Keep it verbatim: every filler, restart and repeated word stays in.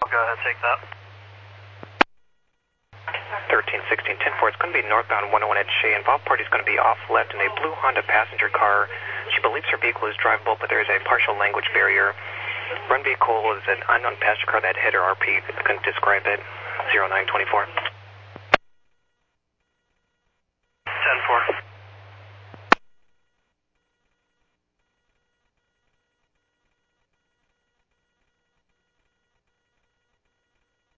I'll go ahead and take that. thirteen sixteen ten four, it's going to be northbound one oh one at Shea. Involved party is going to be off left in a blue Honda passenger car. She believes her vehicle is drivable, but there is a partial language barrier. Run vehicle is an unknown passenger car that hit her R P. I couldn't describe it. zero nine two four.